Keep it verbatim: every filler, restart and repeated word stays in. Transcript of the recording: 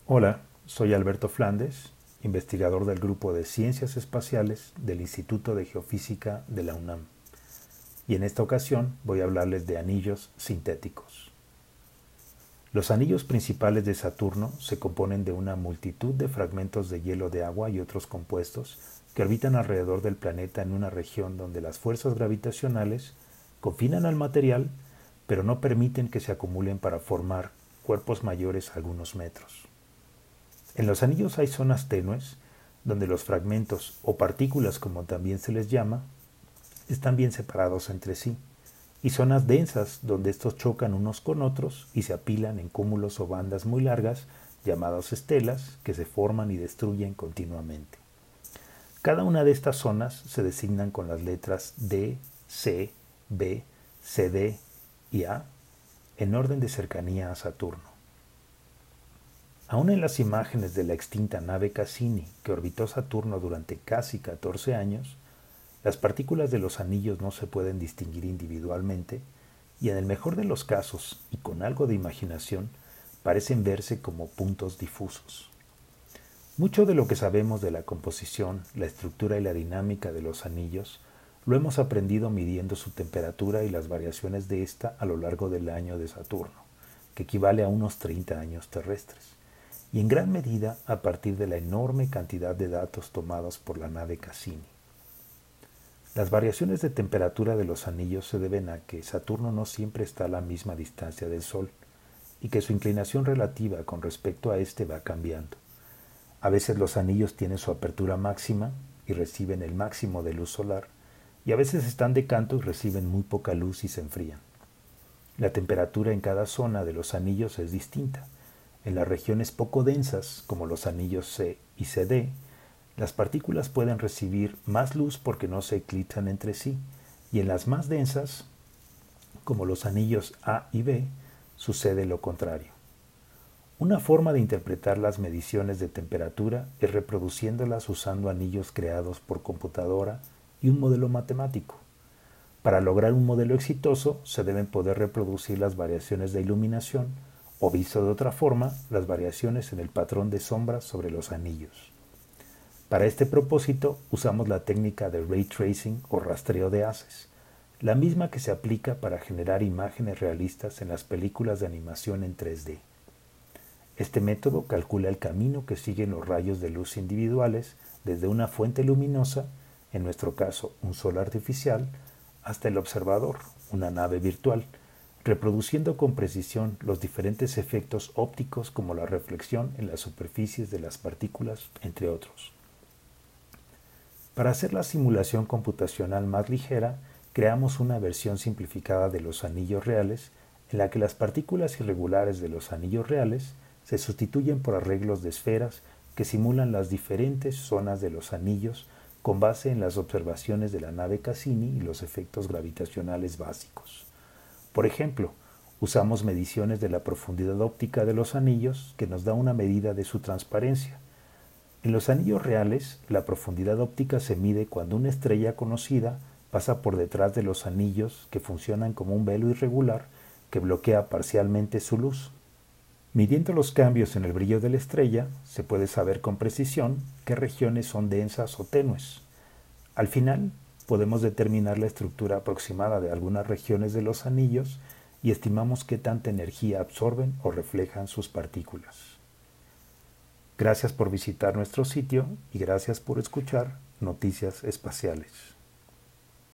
Hola, soy Alberto Flandes, investigador del Grupo de Ciencias Espaciales del Instituto de Geofísica de la UNAM, y en esta ocasión voy a hablarles de anillos sintéticos. Los anillos principales de Saturno se componen de una multitud de fragmentos de hielo de agua y otros compuestos que orbitan alrededor del planeta en una región donde las fuerzas gravitacionales confinan al material, pero no permiten que se acumulen para formar cuerpos mayores a algunos metros. En los anillos hay zonas tenues, donde los fragmentos, o partículas como también se les llama, están bien separados entre sí, y zonas densas, donde estos chocan unos con otros y se apilan en cúmulos o bandas muy largas, llamadas estelas, que se forman y destruyen continuamente. Cada una de estas zonas se designan con las letras D, C, B, C D y A, en orden de cercanía a Saturno. Aún en las imágenes de la extinta nave Cassini, que orbitó Saturno durante casi catorce años, las partículas de los anillos no se pueden distinguir individualmente y en el mejor de los casos, y con algo de imaginación, parecen verse como puntos difusos. Mucho de lo que sabemos de la composición, la estructura y la dinámica de los anillos lo hemos aprendido midiendo su temperatura y las variaciones de ésta a lo largo del año de Saturno, que equivale a unos treinta años terrestres, y en gran medida a partir de la enorme cantidad de datos tomados por la nave Cassini. Las variaciones de temperatura de los anillos se deben a que Saturno no siempre está a la misma distancia del Sol y que su inclinación relativa con respecto a éste va cambiando. A veces los anillos tienen su apertura máxima y reciben el máximo de luz solar, y a veces están de canto y reciben muy poca luz y se enfrían. La temperatura en cada zona de los anillos es distinta. En las regiones poco densas, como los anillos C y C D, las partículas pueden recibir más luz porque no se eclipsan entre sí, y en las más densas, como los anillos A y B, sucede lo contrario. Una forma de interpretar las mediciones de temperatura es reproduciéndolas usando anillos creados por computadora y un modelo matemático. Para lograr un modelo exitoso, se deben poder reproducir las variaciones de iluminación, o visto de otra forma, las variaciones en el patrón de sombras sobre los anillos. Para este propósito usamos la técnica de ray tracing o rastreo de haces, la misma que se aplica para generar imágenes realistas en las películas de animación en tres D. Este método calcula el camino que siguen los rayos de luz individuales desde una fuente luminosa, en nuestro caso un sol artificial, hasta el observador, una nave virtual, reproduciendo con precisión los diferentes efectos ópticos como la reflexión en las superficies de las partículas, entre otros. Para hacer la simulación computacional más ligera, creamos una versión simplificada de los anillos reales, en la que las partículas irregulares de los anillos reales se sustituyen por arreglos de esferas que simulan las diferentes zonas de los anillos con base en las observaciones de la nave Cassini y los efectos gravitacionales básicos. Por ejemplo, usamos mediciones de la profundidad óptica de los anillos que nos da una medida de su transparencia. En los anillos reales, la profundidad óptica se mide cuando una estrella conocida pasa por detrás de los anillos que funcionan como un velo irregular que bloquea parcialmente su luz. Midiendo los cambios en el brillo de la estrella, se puede saber con precisión qué regiones son densas o tenues. Al final, podemos determinar la estructura aproximada de algunas regiones de los anillos y estimamos qué tanta energía absorben o reflejan sus partículas. Gracias por visitar nuestro sitio y gracias por escuchar Noticias Espaciales.